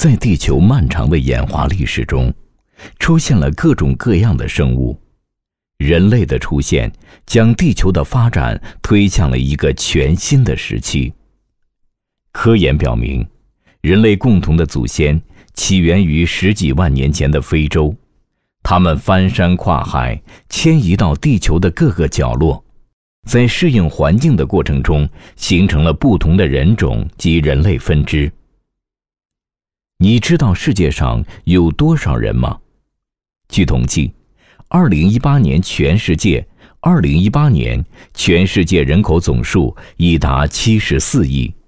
在地球漫长的演化历史中，出现了各种各样的生物。人类的出现将地球的发展推向了一个全新的时期。科研表明，人类共同的祖先起源于10几万年前的非洲，他们翻山跨海，迁移到地球的各个角落，在适应环境的过程中，形成了不同的人种及人类分支。你知道世界上有多少人吗？据统计，2018年全世界人口总数已达74亿。